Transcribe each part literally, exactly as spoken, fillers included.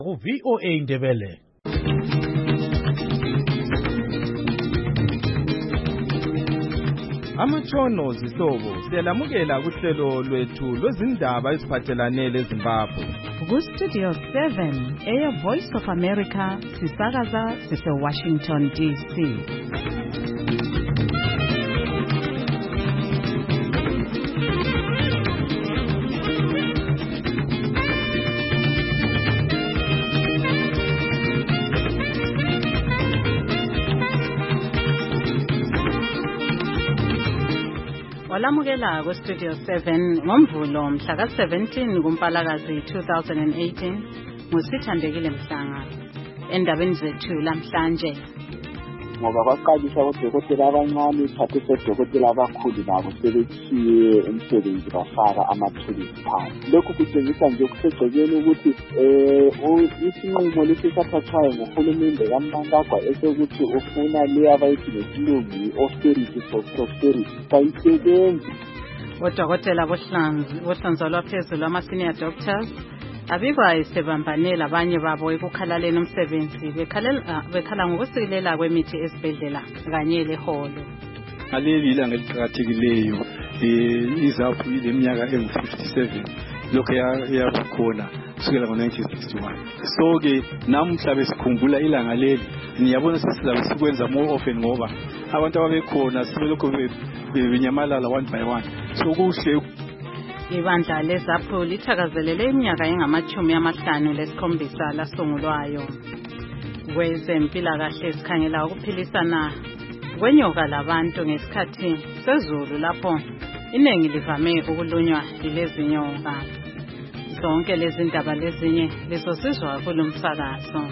ku V O A Ndebele. Amatshono zihlobo siyalamukela kuhlelo lwethu lwezindaba eziphathelane leZimbabwe. Ku Studio seven, Air Voice of America, sisakaza sise Washington D C. Walamukela ku Studio seven ngomvulo mhla ka seventeen kuMpalakazi two thousand eighteen ngusithandekile Mhlanga. Endabeni zethu lamhlanje, ngoba kwaqalisa odokotela abancane thathe sodokotela abakhulu nabo sebethiye umsebenzi bafaka amathuluzi phansi. Lokhu kutshengisa nje kusegcekeni ukuthi eh isinqumo lesi sathathwayo nguhulumende kaMnangagwa esokuthi ufuna le abayithi ngesilungu austerity for prosperity kayisebenzi. odokotela bohlanzi bohlanzo lwaphezulu ama-senior doctors abikwa isebambanela abanye babo ekukhalaleni umsebenzi bekhalela bekhala ngokusilela kwemithi esibhedlela kanye leholo. Ngaleli ilanga eliqhakathekileyo izaphu leminyaka engu fifty-seven lokho yabukhona kusukela ngo nineteen sixty-one. So ke namhla besikhumbula ilanga leli niyabona sesizabe sikwenza more often ngoba abantu ababekhona sibelokho benyamalala one by one. So kuhle ibandla lezaphu lithakazelele iminyaka engamachumi amahlanu lesikhombisa lasungulwayo. Kwezempilakahle sikhangela ukuphilisana kwenyoka labantu ngesikhathi sezulu lapho iningi livame ukulunywa yilezi nyoka. Zonke lezi ndaba lezinye lizosizwa kulomsakazo.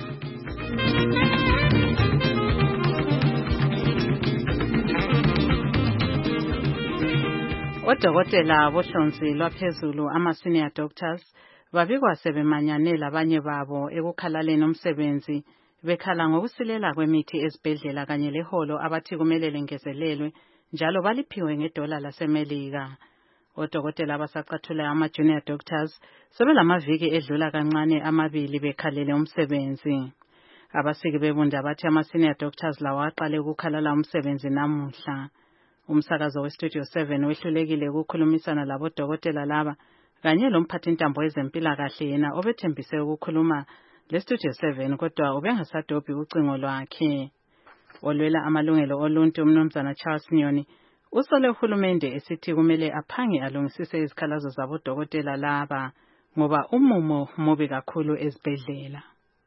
Odokotela bohlonzi lwaphezulu ama-senior doctors babikwa sebemanyane labanye babo ekukhalaleni umsebenzi bekhala ngokusilela kwemithi ezibhedlela kanye leholo abathi kumele lengezelelwe njalo baliphiwe ngedola laseMelika. Odokotela abasacathula ama-junior doctors sebelamaviki edlula kancane amabili bekhalele umsebenzi. Abasiki bebunda bathi ama-senior doctors lawa aqale ukukhalala umsebenzi namuhla. Umsakazo we-Studio seven wehlulekile ukukhulumisana labodokotela laba kanye lomphathintambo wezempilakahle yena obethembise ukukhuluma le-Studio seven kodwa ubengasadobhi ucingo lwakhe. Olwela amalungelo oluntu umnumzana Charles Nyoni usole uhulumende esithi kumele aphange alungisise izikhalazo zabodokotela laba ngoba umumo mubi kakhulu ezibhedlela.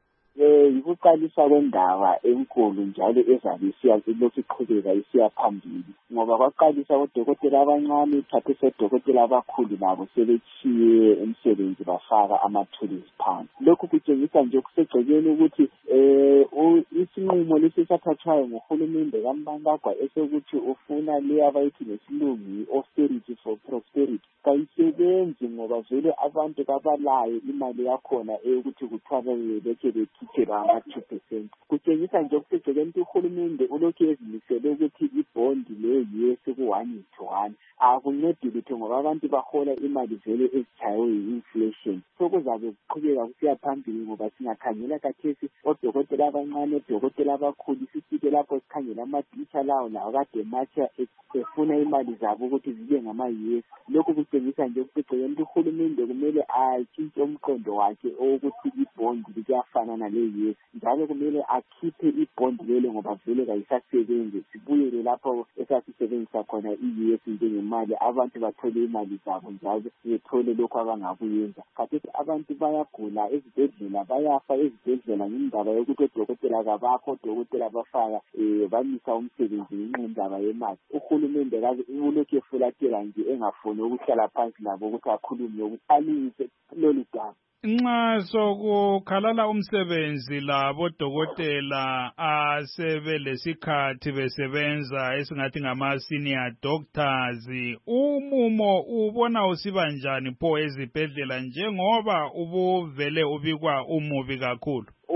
Eh ukuqalisa kwendaba enkulu njalo ezabe isiyasilokhu iqhubeka isiya phambili ngoba kwaqalisa odokotela abancane thathe sodokotela abakhulu nabo sebethiye umsebenzi bafaka amathuluzi phansi. Lokhu kutshengisa nje kusegcekeni ukuthi eh isinqumo lesi sathathwayo nguhulumende kaMnangagwa esokuthi ufuna le abayithi ngesilungu austerity for prosperity kayisebenzi ngoba vele abantu kabalayo imali yakhona eyokuthi kuthwala bekhe bekhiphe ama two percent. Kutshengisa nje kusegcekeni ukuthi uhulumende ulokhu ezimisele ukuthi ibhondi le-U S ku one to one akuncedi lutho ngoba abantu bahola imali vele ezitshaywe yi-inflation. So kuzabe kuqhubeka kusiya phambili ngoba singakhangela kathesi odokotela abancane odokotela abakhulu sisike lapho sikhangela amaditsha lawo lawo kade matsha efuna imali zabo ukuthi zibe ngama-U S. Lokhu kutshengisa nje kusegcekeni ukuthi uhulumende kumele atshintshe umqondo wakhe owokuthi ibhondi likuyafana nale-U S njalo kumele akhiphe ibhondi lelo ngoba vele kayisasebenzi. Sibuyele lapho esasisebenzisa khona i-U S njengemali abantu bathole imali zabo njalo bethole lokho abangakuyenza. Kathesi abantu bayagula ezibhedlela bayafa ezibhedlela ngendaba yokuthi odokotela kabakho odokotela bafaka eh bamisa umsebenzi ngendaba yemali. Uhulumende kaze ulokhu efulatela nje engafuni ukuhlala phansi labo ukuthi akhulume ukuthi alungise lolu daba. Nxa sokukhalala umsebenzi labodokotela asebelesikhathi besebenza esingathi ngama-senior doctors, umumo ubona usiba njani pho ezibhedlela njengoba ubuvele ubikwa umubi kakhulu?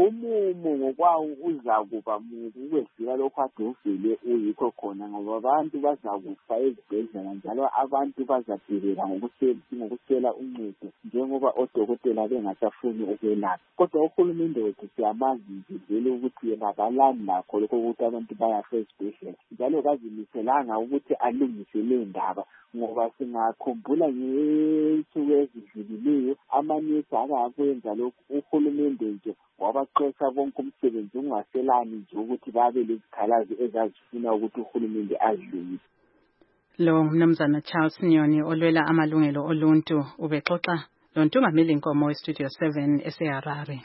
umumo ngokwawo uzakuba mubi ukwedlula lokho ade uvele uyikho khona ngoba abantu bazakufa ezibhedlela njalo abantu bazadileka ngokusela uncedo njengoba odokotela bengasafuni ukwelapha. Kodwa uhulumende wethu siyamazi vele ukuthi yena akalani nakho lokho ukuthi abantu bayafa ezibhedlela njalo kazimiselanga ukuthi alungise le ndaba ngoba singakhumbula ngezinsuku ezidlulileyo amanesi akakwenza lokhu uhulumende nje wabaxoxa bonke umsebenzi ungaselani nje ukuthi babe lezikhalazo ezazifuna ukuthi uhulumende adlulise. Lo mnumzana Charles Nyoni olwela amalungelo oluntu ubexoxa lo ntungameli inkomo eStudio seven eseHarare.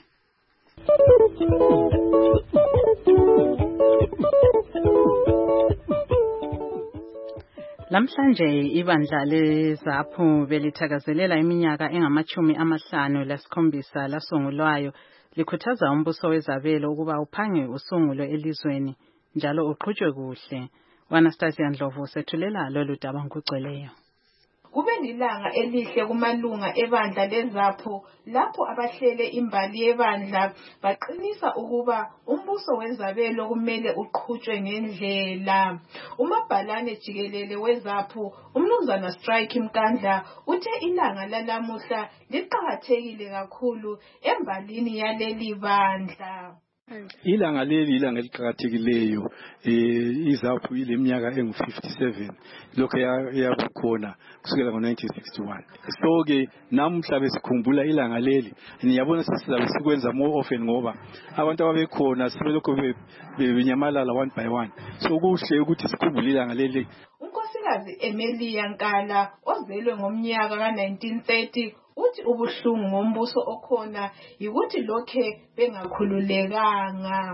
Lamhlanje ibandla leZAPHU belithakazelela iminyaka engamachumi amahlanu lasikhombisa lasungulwayo likhuthaza umbuso wezabelo ukuba uphange usungulwe elizweni njalo uqhutshwe kuhle. Anastasia Ndlovu sethulela lolu daba ngokugcweleyo. Kube lilanga elihle kumalunga ebandla leZAPHU lapho abahlele imbali yebandla baqinisa ukuba umbuso wezabelo kumele uqhutshwe ngendlela. Umabhalane jikelele weZAPHU umnumzana Strike Mkandla uthe ilanga lalamuhla liqhakathekile kakhulu embalini yaleli bandla. Ilanga leli ilanga eliqhakathekileyo eh iZAPHU ileminyaka engu fifty-seven lokho yabukhona kusukela ngo nineteen sixty-one. So ke namhla besikhumbula ilanga leli niyabona sisizabe sikwenza more often ngoba abantu ababekhona sebelokho benyamalala one by one. So kuhle ukuthi sikhumbule ilanga leli. uNkosikazi Emilia Nkala ozelwe ngomnyaka ka nineteen thirty uthi ubuhlungu ngombuso okhona ukuthi lokhe bengakhululekanga.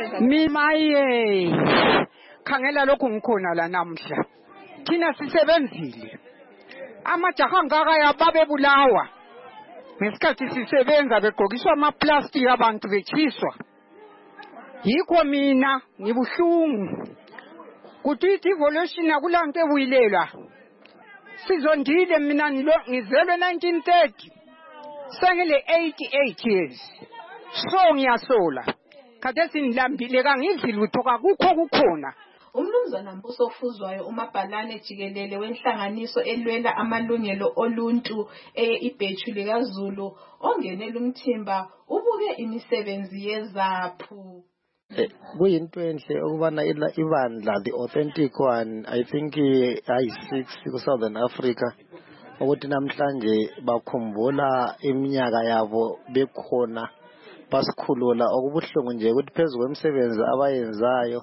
Mimaye khangela lokhu ngikhona la namhla thina sisebenzile amajaha ngaka yababebulawa ngesikhathi sisebenza begqokiswa amaplastic abantu bechiswa yikho mina ngibuhlungu kuthi evolution akulanto ebuyilela sizondile mina ngizelwe nineteen thirty sengile eighty-eight years so ngiyasola kade sinilambile kangidli lutho kakukho kukhona. Umnumzana Mbuso Ofuzwayo umabhalane jikelele wenhlanganiso elwela amalungelo oluntu eIbhethu likaZulu ongenela umthimba ubuke imisebenzi yeZAPHU. Kuyinto enhle ukubana ibandla the authentic one I think ayi six ku Southern Africa ukuthi namhlanje bakhumbula iminyaka yabo bekhona basikhulula okubuhlungu nje ukuthi phezulu kwemisebenzi abayenzayo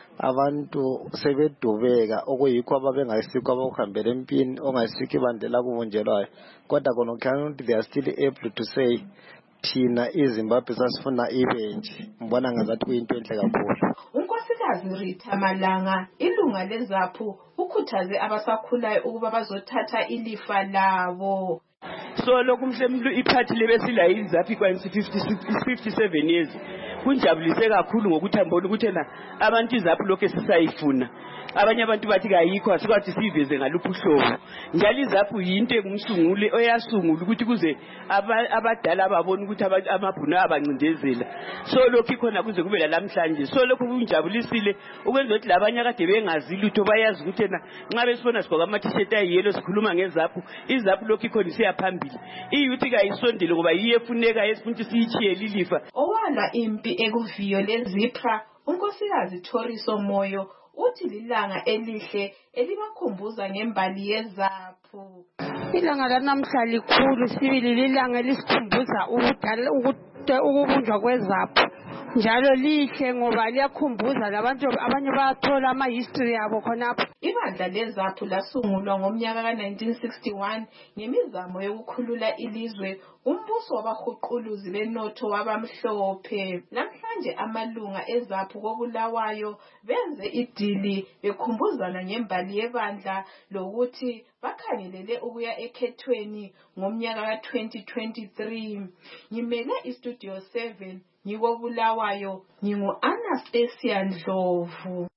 abantu sebedubeka okuyikho ababengayisikho abakuhambela empini ongayisikho ibandela kubunjelwayo kodwa khona kanti they are still able to say thina iZimbabwe sasifuna ibenje mbona ngazathi kuyinto enhle kakhulu. uNkosikazi Rita Malanga ilunga leZAPHU ukhuthaze abasakhulayo ukuba bazothatha ilifa labo. So lokhu mhlemlu iphathi lebesila iZAPHU kwansi fifty-seven years kunjabulise kakhulu ngokuthi ambona ukuthi na abantu iZAPHU lokho sisayifuna. Abanye abantu bathi kayikho asikwathi siveze ngaluphi uhlobo njalo iZAPHU yinto engumsunguli oyasungula ukuthi kuze abadala babone ukuthi amabhunu abancindezela so lokho ikhona kuze kube lamhlanje so lokho kunjabulisile ukwenza ukuthi labanye akade bengazi lutho bayazi ukuthi na nxa besibona sigqoka ama t-shirt ayiyelo sikhuluma ngeZAPHU iZAPHU lokho ikhona isiyaphambili iyuthi kayisondele ngoba iyefuneka esifunti siyichiye lilifa. Owala impi ekuviyo leZIPRA uNkosikazi Thoriso Moyo uthi lilanga elihle elibakhumbuza ngembali yeZAPHU. Ilanga lanamhla likhulu sibili lilanga elisikhumbuza ukudala ukubunjwa kweZAPHU njalo lihle ngoba liyakhumbuza labantu abanye bayathola ama history yabo khonapho. Ibandla leZAPHU lasungulwa ngomnyaka ka nineteen sixty-one ngemizamo yokukhulula ilizwe umbuso wabahuquluzi benotho wabamhlophe. Namhlanje amalunga eZAPHU koBulawayo benze idili bekhumbuzana ngembali yebandla lokuthi bakhangelele ukuya ekhethweni ngomnyaka ka twenty twenty-three. Ngimele iStudio seven ngikoBulawayo ngingu Anastasia Ndlovu.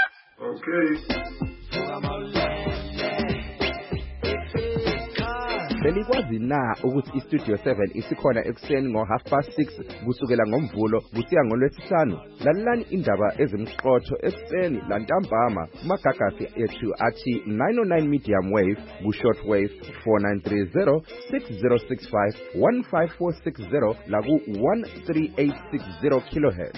Okay. belikwazi na ukuthi iStudio seven isikhona ekuseni ngo half past six kusukela ngomvulo kusiya ngolwesihlanu? Lalelani indaba ezimqotho ekuseni lantambama kumagagasi ethu athi nine oh nine medium wave ku shortwave four nine three zero six zero six five one five four six zero la ku one three eight six zero kilohertz.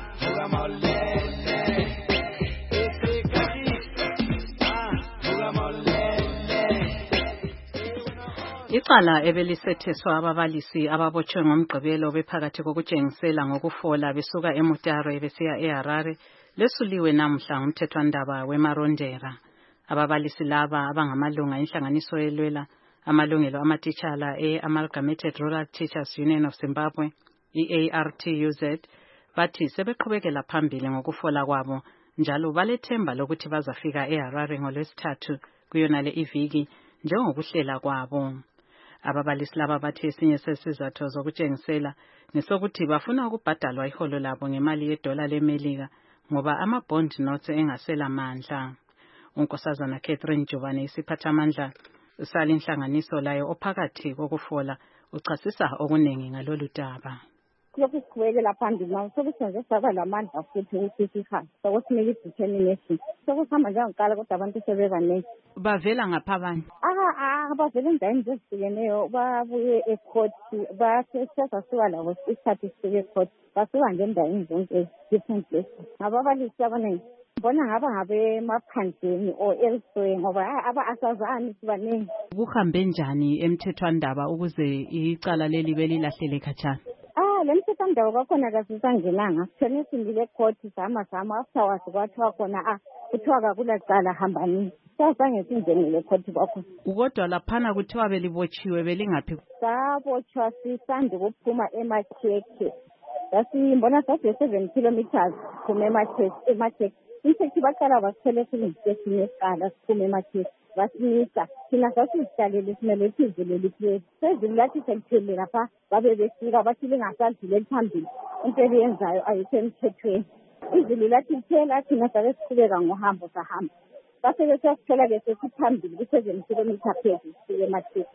Icala ebelisetheswa ababalisi ababotshwe ngomgqibelo bephakathi kokutshengisela ngokufola besuka eMutare besiya eHarare lesuliwe namhla ngumthethwandaba weMarondera. Ababalisi laba abangamalunga enhlanganiso elwela amalungelo amatitshala e-Amalgamated Rural Teachers Union of Zimbabwe, I A R T U Z, bathi sebeqhubekela phambili ngokufola kwabo njalo balethemba lokuthi bazafika eHarare ngolwesithathu kuyonale iviki njengokuhlela kwabo. Ababalisi laba bathi esinye sesizathu zokutshengisela nesokuthi bafuna ukubhadalwa iholo labo ngemali yedola leMelika ngoba ama-bond notes engasela mandla. Unkosazana Catherine Jobane isiphathamandla salinhlanganiso layo ophakathi kokufola uchasisa okunengi ngalolu daba. Lokhu siqhubekela phambili nawo sokusenze saba lamandla futhi ukuthi sihambe sokuthi make i-determination sokuhamba njengaqala kodwa abantu sebebanengi. Bavela ngapha abantu? Ah ah bavela endaweni ezihlukeneyo babuye ecourt basesasuka labo isikhathi sike ecourt basuka nje endaweni zonke different places. Ababalisi abaningi bona ngaba ngabe maphandleni o elsewhere ngoba aba asazani sibanengi. Kuhambe njani emthethwandaba ukuze icala leli belilahlele khatshana? Ah, lemthethwandaba kwakhona kasisangenanga. Sithene sindile court sama sama afterwards kwathiwa khona ah kuthiwa kakulacala hambani. Sasange singenile court kwakho. Kodwa laphana kuthiwa belibotshiwe belingaphi? Sabotshwa sisande kuphuma eMakhekhe. Yasimbona sathi seven kilometers kuma eMakhekhe eMakhekhe. Insethi baqala basithele silestation eqala siphuma eMakhekhe. Basimisa thina sasizihlalele simele sizile liphezulu sezulu lathi sekuphele lapha babe befika bathi lingasadlule phambili into eliyenzayo ayikho emthethweni. Izulu lathi liphela thina sabe siqhubeka ngohambo sahamba base besasithola ke sesiphambili ku-seven kilometer phezulu sike eMakhekhe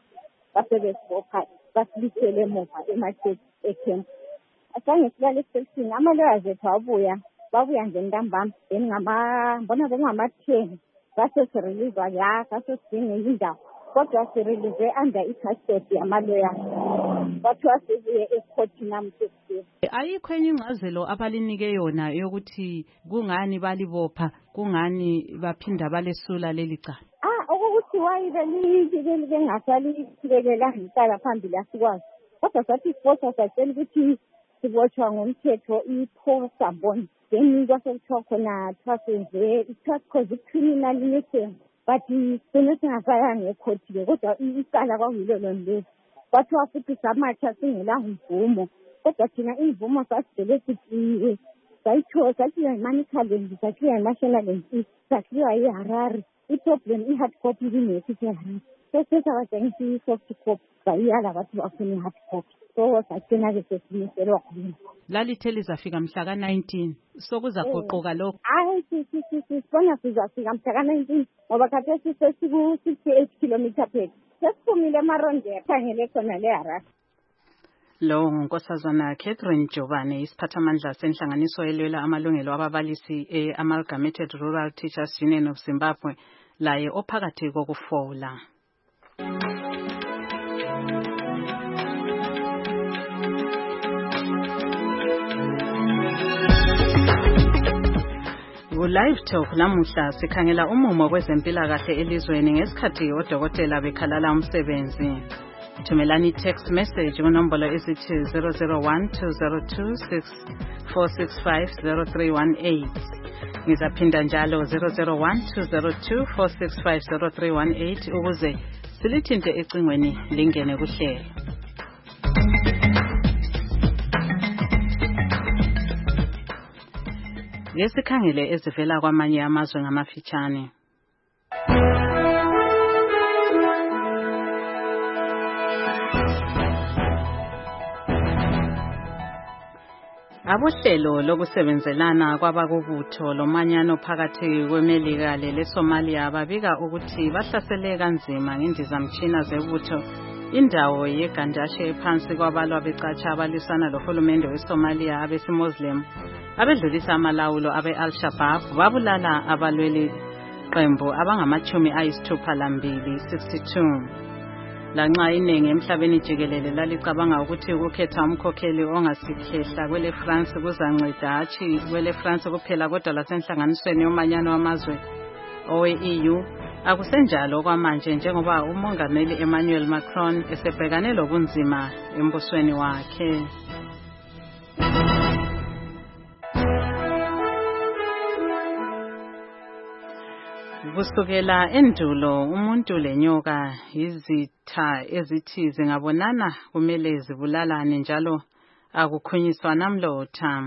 base besibopha basilithele emuva eMakhekhe ekhempu. Asange silale esiteshini ama-lawyers ethu abuya babuya nje ntambama bengingama mbona bengingama-ten base sirelizwa ya base sidinga indawo kodwa sirelize under i-custody yamaloya bathiwa sibuye ecourt namhlanje. Ayikho enye ingcazelo abalinike yona yokuthi kungani balibopha kungani baphinda balesula leli cala? Ah ukuthi wayibe lili bengasali sibekela icala phambili asikwazi kodwa sathi sibotshwa satshela ukuthi sibotshwa ngomthetho i-posa bond. Then kwasokuthiwa khona twasenze it-cause criminal innocence but sine singasayanga ekhotile kodwa icala kwakuyilo lona kwathiwa futhi samatsha singelanga imvumo kodwa thina imvumo sasidele sithiwe sayithiwa sathiwa imani challenge sathiwa i-national and sathiwa iHarare. I-problem i-hard copy ingekho eHarare sesesabadengisa i-soft copy bayiyala bathi bafuna i-hard copy so sagcina ke sesimiselwa khona. Lalithe lizafika mhla ka nineteen sokuzagoqoka lokho? Hayi sisibona sizafika mhla ka nineteen ngoba khathesi sesiku sixty-eight kilometer phela sesiphumile eMarondera khangele khona leHarare. Lo nkosazana Catherine Jobane isiphathamandla senhlanganiso elwela amalungelo ababalisi e-Amalgamated Rural Teachers Union of Zimbabwe laye ophakathi kokufola. Live Talk namuhla sikhangela umumo kwezempilakahle elizweni ngesikhathi odokotela bekhalala umsebenzi. Thumelani text message kunombolo esithi zero zero one two zero two six four six five zero three one eight. Ngizaphinda njalo zero zero one two zero two four six five zero three one eight ukuze silithinte ecingweni lingene kuhlelo. Lesikhangele ezivela kwamanye amazwe ngamafitshane. Abohlelo lokusebenzelana kwabakubutho lomanyano phakathi kweMelika leSomalia babika ukuthi bahlasele kanzima ngendizamtshina zebutho indawo yeGandashe ephansi kwabalwa becatsha abalisana lohulumende weSomalia abesimuslim abedlulisa amalawulo abe-Al-Shabaab babulala abalweli qembu abangamachumi ayisithupha lambili sixty-two. Lanxa iningi emhlabeni jikelele lalicabanga ukuthi ukukhetha umkhokheli ongasikhehla kwele France kuzanceda hatshi kwele France kuphela kodwa lasenhlanganisweni yomanyano wamazwe owe-E U akusenjalo kwamanje njengoba umongameli Emmanuel Macron esebhekane lobunzima embusweni wakhe. Kusukela endulo umuntu lenyoka izitha ezithi zingabonana kumele zibulalane njalo akukhunyiswa namlotha.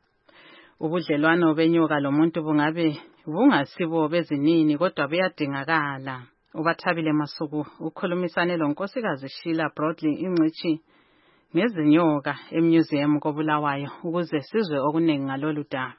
Ubudlelwano benyoka lomuntu bungabe bungasibo bezinini kodwa buyadingakala. Ubathabile Masuku ukhulumisane lonkosikazi Sheila Broadley ingcithi ngezinyoka emuseum koBulawayo ukuze sizwe okuningi ngalolu daba.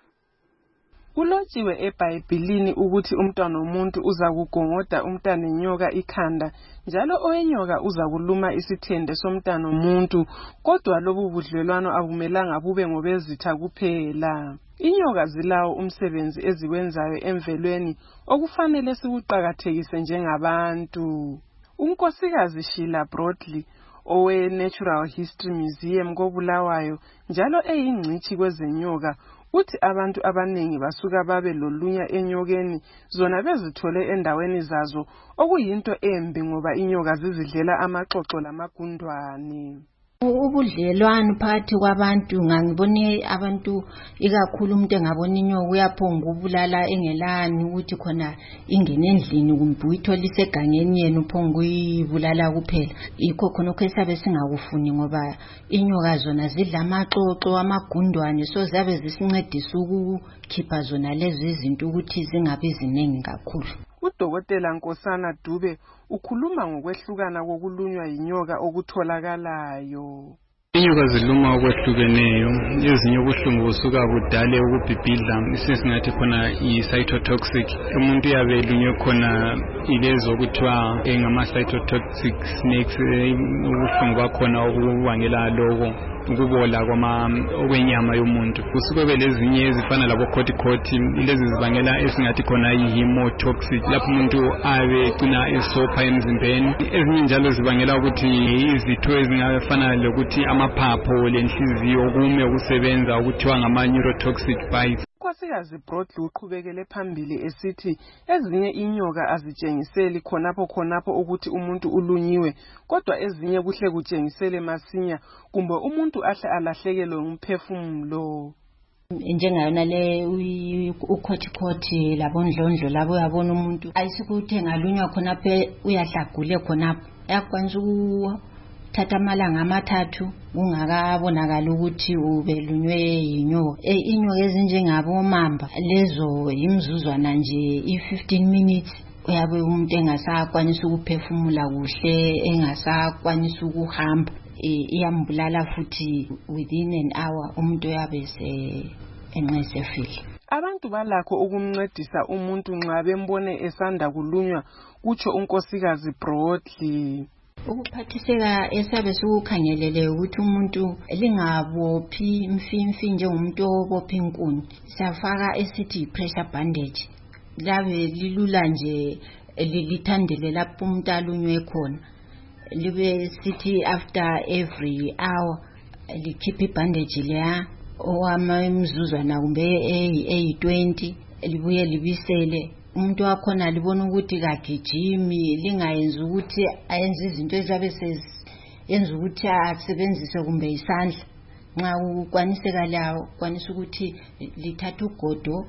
Kulotshiwe eBhayibhelini ukuthi umntwana womuntu uza kugongoda umntwana enyoka ikhanda njalo owenyoka uza kuluma isithende somntwana womuntu kodwa lobu budlelwano akumelanga bube ngobezitha kuphela. Inyoka zilawo umsebenzi eziwenzayo emvelweni okufanele sikuqhakathekise njengabantu. Unkosikazi Sheila Broadley owe Natural History Museum koBulawayo njalo eyingcithi kwezenyoka uthi abantu abanengi basuka babe lolunya enyokeni zona bezithole endaweni zazo okuyinto embi ngoba inyoka zizidlela amaxoxo lamagundwane. Ubudlelwano phakathi kwabantu ngangibone abantu ikakhulu umuntu engabona inyoka uyaphonga ubulala engelani ukuthi khona ingene endlini kumbe uyithola isegangeni yena uphonga uyibulala kuphela. Yikho khona kwesabe singakufuni ngoba inyoka zona zidla amaxoxo amagundwane so zabe zisincedisa ukukhipha zona lezi izinto ukuthi zingabe ziningi kakhulu. Udokotela Nkosana Dube ukhuluma ngokwehlukana kokulunywa yinyoka okutholakalayo. Inyoka ziluma okwehlukeneyo, ezinye ubuhlungu busuka budale ukubhibhidla, isesingathi khona i-cytotoxic. Umuntu yabe elunywe khona ilezo kuthiwa engama-cytotoxic snakes, ubuhlungu bakhona okubangela lokho ukubola kwama okwenyama yomuntu. Kusuke belezinye ezifana labo corticoid, lezi zibangela esingathi khona i-hemotoxic lapho umuntu abe cina esopha emzimbeni. Ezinye njalo zibangela ukuthi izitho ezingafana lokuthi amaphapho lenhliziyo kume ukusebenza okuthiwa ngama-neurotoxic bites. Unkosikazi Broadley uqhubekele phambili esithi ezinye inyoka azitshengiseli khonapho khonapho ukuthi umuntu ulunyiwe kodwa ezinye kuhle kutshengisele masinya kumbe umuntu ahle alahlekelwe ngumphefumulo. Njengayona le ukhothikhothi labondlondlo labo uyabona umuntu ayisikuthi engalunywa khonapho uyahlagule khonapho yakwanisa ukuthatha amalanga amathathu kungakabonakala ukuthi ubelunywe yinyoka. Inyoka ezinjengabo mamba lezo imzuzwana nje i-fifteen minutes uyabe umuntu engasakwanisa ukuphefumula kuhle engasakwanisa ukuhamba iyambulala futhi within an hour umuntu uyabe se enqesefile. Abantu balakho ukumncedisa umuntu nxa bembone esanda kulunywa kutsho unkosikazi Broadley. Ukuphathiseka esabe sikukhangelele ukuthi umuntu lingabophi imfimfi njengomuntu obopha inkuni siyafaka esithi pressure bandage labe lilula nje lilithandele lapho umuntu alunywe khona libe sithi after every hour likhipha ibandage leya owama imzuzwana kumbe eyi twenty libuye libisele umuntu wakhona libona ukuthi kagijimi lingayenzi ukuthi ayenze izinto ezabe yenza ukuthi asebenzise kumbe isandla. Nxa ukwaniseka lawo kwanisa ukuthi lithatha ugodo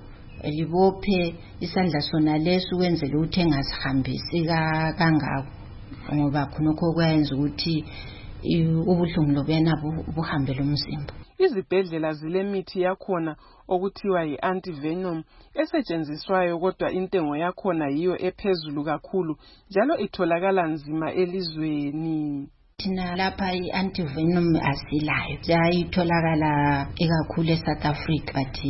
libophe isandla sona leso wenzele ukuthi engasihambisi kangako ngoba khonokho kuyenza ukuthi ubuhlungu lobena buhambe lomzimba. Izibhedlela zilemithi yakhona okuthiwa yi-antivenom esetshenziswayo kodwa intengo yakhona yiyo ephezulu kakhulu njalo itholakala nzima elizweni. Thina lapha i-antivenom asilayo. Sayitholakala ekakhulu eSouth Africa but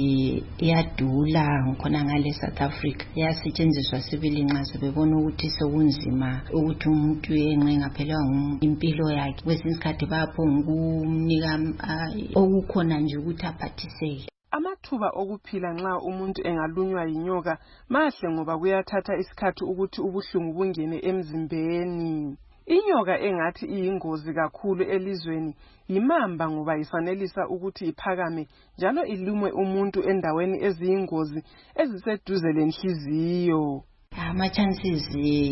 iyadula khona ngale South Africa. Yasetshenziswa sibili nxa sebebona ukuthi sekunzima ukuthi umuntu enxe ngaphelwa impilo yakhe. Kwesinye isikhathi bayaphonga ukumnika okukhona nje ukuthi aphathiseke. Amathuba okuphila nxa umuntu engalunywa yinyoka mahle ngoba kuyathatha isikhathi ukuthi ubuhlungu bungene emzimbeni. Inyoka engathi iyingozi kakhulu elizweni yimamba ngoba ifanelisa ukuthi iphakame njalo ilume umuntu endaweni eziyingozi eziseduze lenhliziyo. Ama chances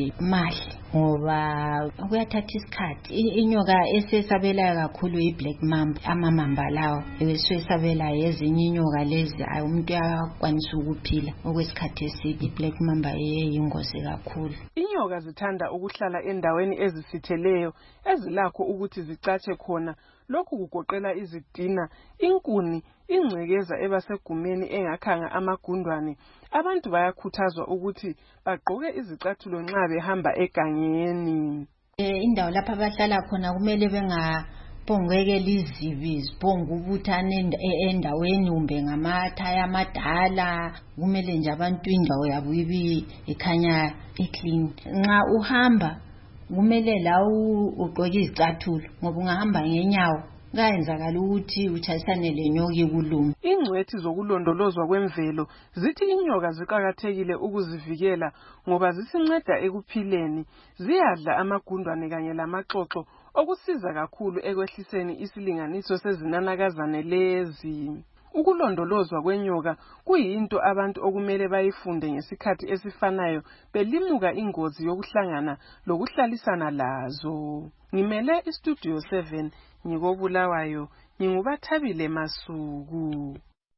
mahle ngoba kuyathatha isikhathi. Inyoka esesabela kakhulu i-black mamba, amamamba lawo esesabela ezinye inyoka lezi umuntu uyakwanisa ukuphila okwesikhathi eside. I-black mamba yeyingozi kakhulu. Inyoka zithanda ukuhlala endaweni ezisitheleyo ezilakho ukuthi zicatshe khona. Lokhu kugoqela izitina, inkuni, ingcekeza ebasegumeni engakhanga amagundwane. Abantu bayakhuthazwa ukuthi bagqoke izicathulo nxa behamba egangeni. Eh indawo lapha abahlala khona kumele bengaphongekela izibi, ziphonga ubuthane endaweni kumbe ngamathaya amadala. Kumele nje abantu indawo yabo ibi ikhanya iclean. Nxa uhamba kumele lawo ugqoke izicathulo ngoba ungahamba ngenyawo kayenzakala ukuthi uchasane lenyoka ikuluma. Ingcwethi zokulondolozwa kwemvelo zithi inyoka ziqhakathekile ukuzivikela ngoba zisinceda ekuphileni. Ziyadla amagundwane kanye lamaxoxo okusiza kakhulu ekwehliseni isilinganiso sezinanakazane lezi. Ukulondolozwa kwenyoka kuyinto abantu okumele bayifunde ngesikhathi esifanayo belimuka ingozi yokuhlangana lokuhlalisana lazo. Ngimele iStudio seven ngikobulawayo, ngingubathabile Masuku.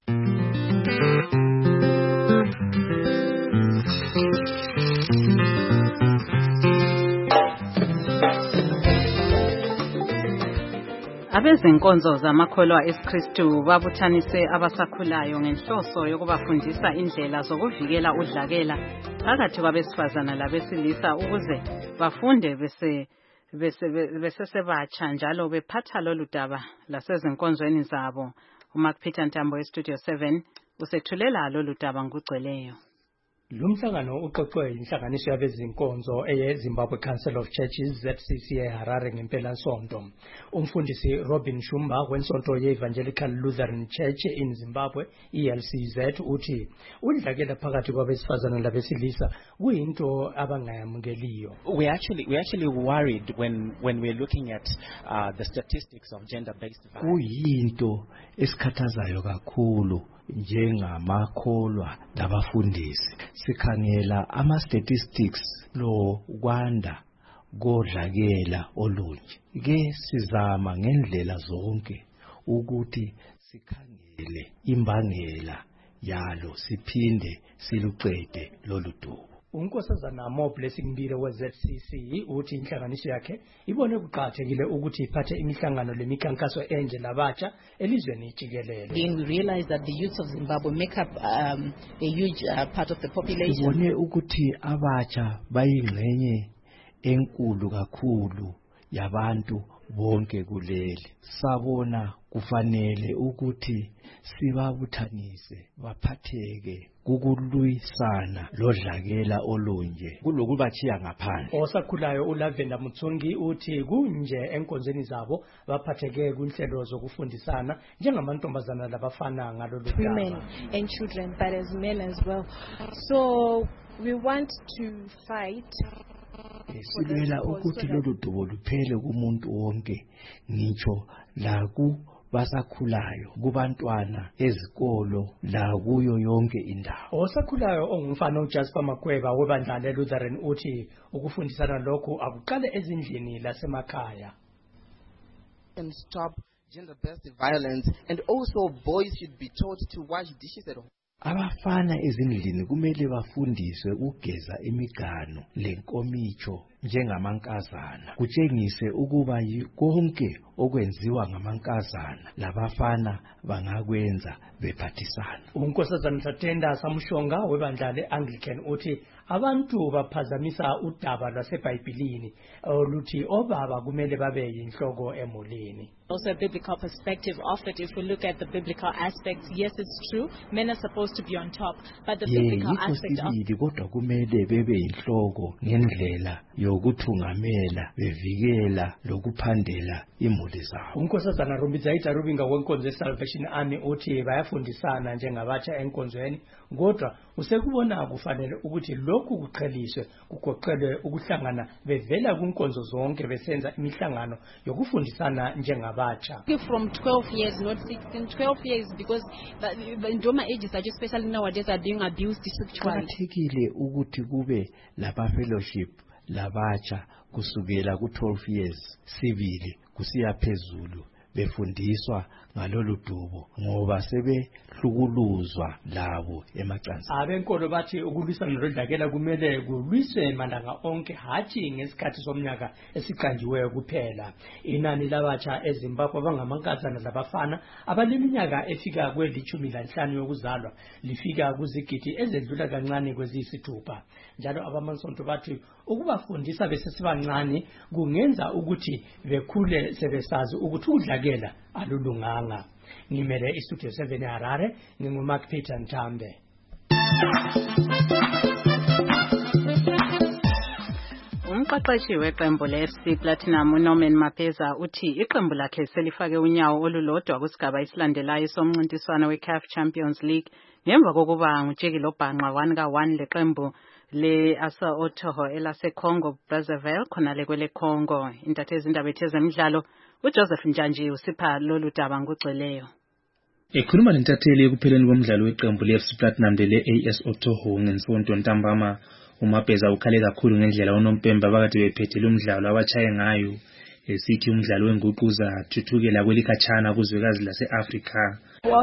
Abezinkonzo zamakholwa eSkristu babuthanise abasakhulayo ngenhloso yokubafundisa indlela zokuvikela udlakela phakathi kwabesifazana labesilisa ukuze bafunde bese besesebatsha njalo bephatha lolu daba lasezinkonzweni zabo. uMark Peter Ntambo eStudio seven usethulela lolu daba ngugcweleyo. Lumhlangano uxoxwe inhlanganiso yabezinkonzo eye Zimbabwe Council of Churches Z C C eHarare ngempela sonto. Umfundisi Robin Shumba wensonto ye-Evangelical Lutheran Church in Zimbabwe E L C Z uthi udlakela phakathi kwabesifazana labesilisa kuyinto abangayamukeliyo. We actually we actually worried when when we're looking at uh, the statistics of gender-based violence. Kuyinto esikhathazayo kakhulu njengamakholwa labafundisi. Sikhangela ama statistics lo kwanda kodlakela olunje. Ke sizama ngendlela zonke ukuthi sikhangele imbangela yalo siphinde siluqede lolu dubo. Unkosazana Mo Blessing Mbile we-Z C C uthi inhlanganiso yakhe ibone kuqhathekile ukuthi iphathe imihlangano lemikhankaso enje labatsha elizweni jikelele. Then we realize that the youth of Zimbabwe make up um, a huge uh, part of the population. Ibone ukuthi abatsha bayingxenye enkulu kakhulu yabantu bonke kuleli. Sabona kufanele ukuthi sibabuthanise baphatheke kukulwisana lodlakela olunje kulokubachiya ngaphandle. Osakhulayo uLavenda Mutsungi uthi kunje enkonzweni zabo baphatheke kunhlelo zokufundisana njengamantombazana labafana ngalolu daba. Women and children, but as men as well. So we want to fight. Silwela ukuthi lolu dubo luphele kumuntu wonke ngitsho laku basakhulayo kubantwana ezikolo la kuyo yonke indawo. Osakhulayo ongumfana uJasper Makweba webandla leLutheran uthi ukufundisana lokhu akuqale ezindlini lasemakhaya. And stop gender-based violence, and also boys should be taught to wash dishes at home. Abafana ezindlini kumele bafundiswe ukugeza imiganu lenkomicho njengamankazana kutshengise ukuba konke okwenziwa ngamankazana labafana bangakwenza bephathisana. Unkosazana Tatenda Samushonga webandla le-Anglican uthi abantu baphazamisa udaba lwaseBhayibhelini oluthi obaba kumele babe yinhloko emulini. Also a biblical perspective of it. If we look at the biblical aspects, yes, it's true. Men are supposed to be on top, but the biblical aspect of it kodwa kumele bebe yinhloko ngendlela yokuthungamela bevikela lokuphandela imuli zabo. Unkosazana Rumbidzaita Rubinga wenkonzo Salvation Army uthi bayafundisana njengabatsha enkonzweni kodwa usekubona kufanele ukuthi lokhu kuqheliswe kugoqelwe ukuhlangana bevela kunkonzo zonke besenza imihlangano yokufundisana njengabatsha. From twelve years, not sixteen, twelve years, because the, the Ndoma ages are just especially nowadays are being abused sexually. Kuqakathekile ukuthi kube laba fellowship labatsha kusukela ku twelve years sibili kusiya phezulu befundiswa ngalolu dubo ngoba sebehlukuluzwa labo emacansini. Abenkolo bathi ukulwisana nodlakela kumele kulwiswe malanga onke hathi ngesikhathi somnyaka esiqanjiweyo kuphela. Inani labatsha eZimbabwe abangamankazana labafana abaleminyaka efika kwelithumi lanhlanu yokuzalwa lifika kuzigidi ezedlula kancane kweziyisithupha. Njalo abamansonto bathi ukubafundisa besesibancane kungenza ukuthi bekhule sebesazi ukuthi udlakela alulunganga. Ngimele iStudio seven Harare, nginguMark Peter Ntambe. Umqeqeshi weqembu le-F C Platinum uNorman Mapeza uthi iqembu lakhe selifake unyawo olulodwa kusigaba isilandelayo somncintiswano we-C A F Champions League ngemva kokuba ngutsheki lobhanqa one ka one leqembu le-Asa Otoho elase-Congo Brazzaville khonale kwele Congo. Intatheli indaba ezemidlalo uJoseph Njanji usipha lolu daba ngugcweleyo. Ekhuluma nentatheli ekupheleni komdlalo weqembu le-F C Platinum le-A S Otoho ngesonto ntambama, uMapeza ukhale kakhulu ngendlela uNompemba abakade bephethele umdlalo abachaye ngayo, esithi umdlalo wenguquza thuthukela kwelikhatshana kuzwekazi lase-Afrika.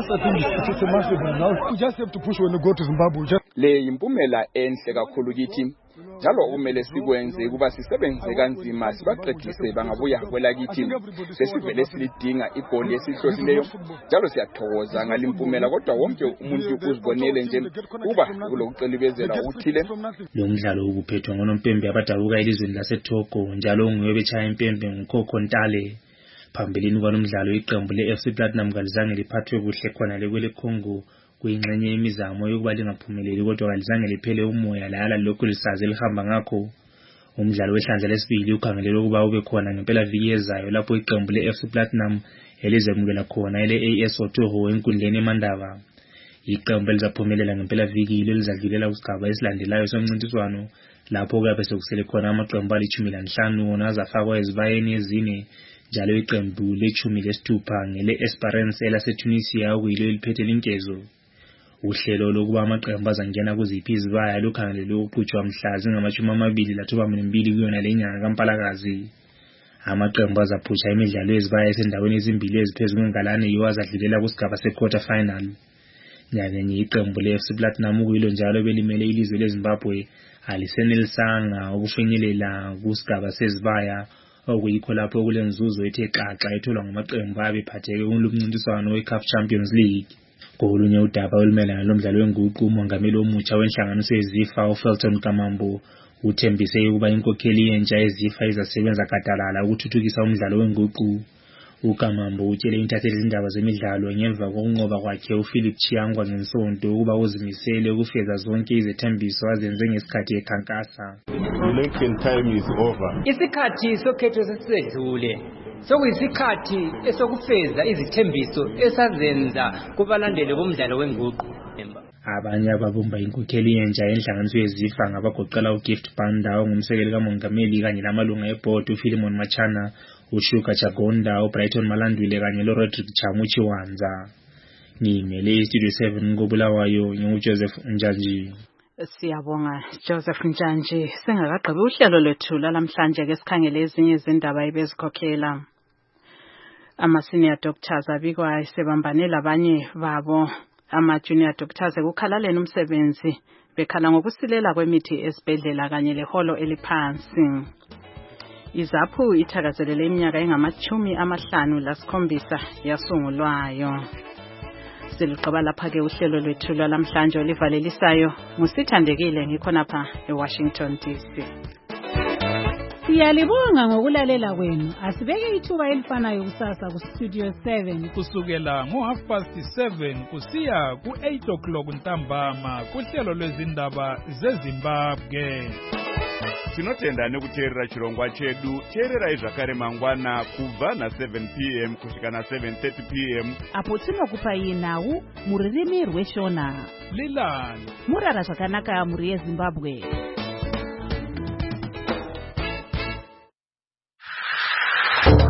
We just have to push when we go to Zimbabwe. Le yimpumela enhle kakhulu kithi. Njalo kumele sikwenze kuba sisebenze kanzima sibaqedise bangabuya kwelakithi. Sesivele silidinga igoli esihlolileyo. Njalo siyathokoza ngalimpumela kodwa wonke umuntu uzibonele nje kuba kulokucelibezela uthile. Lo mdlalo ukuphethwa ngoNompembe abadabuka elizweni laseTogo njalo unguye bechaya impembe nguKhokho Ntale. Phambilini kwalomdlalo iqembu le-F C Platinum kalizange liphathwe kuhle khona le kwele Congo kuyingxenye yemizamo yokuba lingaphumeleli kodwa kalizange liphele umoya lala lokhu lisaze lihamba ngakho. Umdlalo wehlandla lesibili ukhangelelwe ukuba ube khona ngempela viki ezayo lapho iqembu le-F C Platinum elizemukela khona ele-A S Otoho enkundleni eMandaba. Iqembu elizaphumelela ngempela viki lelizadlulela kusigaba esilandelayo somncintiswano lapho kuyabe sekusele khona amaqembu alithumi lanhlanu wona azafakwa ezibayeni ezine. Njalo iqembu lechumi lesithupha ngele-Esperance elaseTunisia okuyilo eliphethe linkezo. Uhlelo lokuba amaqembu azangena kuziphi izibaya lukhangelelwe ukuqhutshwa mhla zingamashumi amabili lathoba mbili kuyona le nyanga kaMpalakazi. Amaqembu azaphutsha imidlalo yezibaya esendaweni ezimbili eziphezulu kwengalane yiwo azadlulela kusigaba se-quarter final. Nyakenye iqembu le-F C Platinum okuyilo njalo belimele ilizwe leZimbabwe alisenelisanga ukufinyelela kusigaba sezibaya okuyikho lapho kulenzuzo ethe xaxa etholwa ngamaqembu abephatheke kulomncintiswano we-C A F Champions League. Kolunye udaba olumelana lomdlalo wenguqu umongameli omutsha wenhlanganiso yeZIFA uFelton Kamambo uthembise ukuba inkokheli yentsha yeZIFA izasebenza gadalala ukuthuthukisa umdlalo wenguqu. uKamambo utshele intatheli izindaba zemidlalo ngemva kokunqoba kwakhe uPhilip Chiyangwa ngensonto ukuba uzimisele ukufeza zonke izethembiso azenze ngesikhathi ekhankasa. Election time is over. Isikhathi sokhetho sesedlule. Sokuyisikhathi esokufeza izithembiso esazenza kubalandeli bomdlalo wenguqu. Abanye ababumba inkokheli yentsha yenhlanganiso yeZIFA ngabagoqela uGift Banda ongumsekeli kamongameli kanye namalunga ebhoard uPhilemon Machana, uShuka Chagonda, uBrighton Malandwile kanye loRodrick Chamuchi Wanza. Ngimele iStudio seven ngobulawayo nguJoseph Njanji. Siyabonga Joseph Njanji. Singakagqibi uhlelo lwethu lamhlanje ke sikhangele ezinye izindaba ebezikhokhela. Ama senior doctors abikwa sebambane labanye babo ama-junior doctors ekukhalaleni umsebenzi bekhala ngokusilela kwemithi esibhedlela kanye leholo eliphansi. Izaphu ithakazelele iminyaka engamachumi amahlanu lasikhombisa yasungulwayo. Siluqaba lapha-ke uhlelo lwethu lwalamhlanje olivalelisayo ngusithandekile ngikhonapha eWashington D C. Siyalibonga ngokulalela kwenu. Asibeke ithuba elifanayo kusasa ku Studio seven kusukela ngo half past seven kusiya ku eight o'clock ntambama kuhlelo lwezindaba zeZimbabwe. Tinotenda nekuteerera chirongwa chedu. Teerera zvakare mangwana kubva na seven p m kusvika na seven thirty p m apo tinokupa nhau muririmi rweshona. Lilani murara zvakanaka muri yeZimbabwe.